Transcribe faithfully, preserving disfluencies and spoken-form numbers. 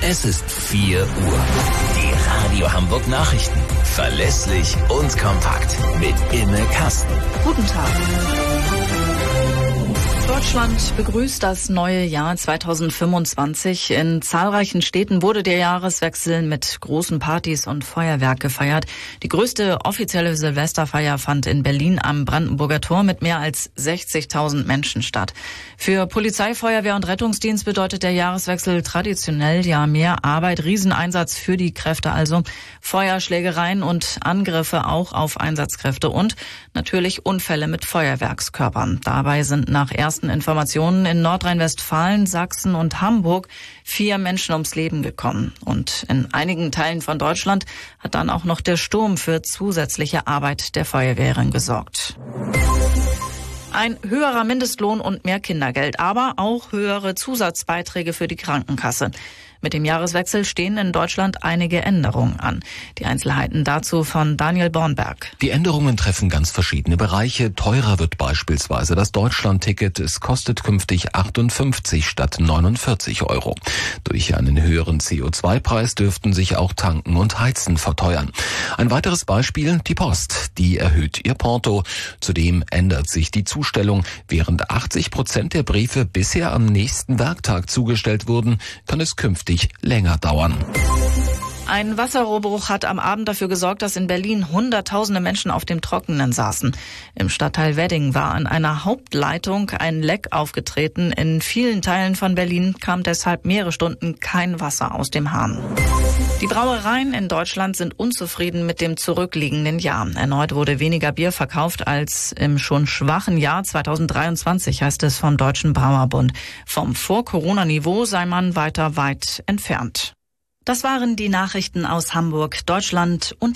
Es ist vier Uhr. Die Radio Hamburg Nachrichten. Verlässlich und kompakt. Mit Imme Kasten. Guten Tag. Deutschland begrüßt das neue Jahr zweitausendfünfundzwanzig. In zahlreichen Städten wurde der Jahreswechsel mit großen Partys und Feuerwerk gefeiert. Die größte offizielle Silvesterfeier fand in Berlin am Brandenburger Tor mit mehr als sechzigtausend Menschen statt. Für Polizei, Feuerwehr und Rettungsdienst bedeutet der Jahreswechsel traditionell ja mehr Arbeit, Rieseneinsatz für die Kräfte, also Feuerschlägereien und Angriffe auch auf Einsatzkräfte und natürlich Unfälle mit Feuerwerkskörpern. Dabei sind nach ersten Informationen in Nordrhein-Westfalen, Sachsen und Hamburg vier Menschen ums Leben gekommen. Und in einigen Teilen von Deutschland hat dann auch noch der Sturm für zusätzliche Arbeit der Feuerwehren gesorgt. Ein höherer Mindestlohn und mehr Kindergeld, aber auch höhere Zusatzbeiträge für die Krankenkasse. Mit dem Jahreswechsel stehen in Deutschland einige Änderungen an. Die Einzelheiten dazu von Daniel Bornberg. Die Änderungen treffen ganz verschiedene Bereiche. Teurer wird beispielsweise das Deutschland-Ticket. Es kostet künftig achtundfünfzig statt neunundvierzig Euro. Durch einen höheren C O zwei Preis dürften sich auch Tanken und Heizen verteuern. Ein weiteres Beispiel, die Post. Die erhöht ihr Porto. Zudem ändert sich die Zustellung. Während achtzig Prozent der Briefe bisher am nächsten Werktag zugestellt wurden, kann es künftig länger dauern. Ein Wasserrohrbruch hat am Abend dafür gesorgt, dass in Berlin Hunderttausende Menschen auf dem Trockenen saßen. Im Stadtteil Wedding war an einer Hauptleitung ein Leck aufgetreten. In vielen Teilen von Berlin kam deshalb mehrere Stunden kein Wasser aus dem Hahn. Die Brauereien in Deutschland sind unzufrieden mit dem zurückliegenden Jahr. Erneut wurde weniger Bier verkauft als im schon schwachen Jahr zweitausenddreiundzwanzig, heißt es vom Deutschen Brauerbund. Vom Vor-Corona-Niveau sei man weiter weit entfernt. Das waren die Nachrichten aus Hamburg, Deutschland und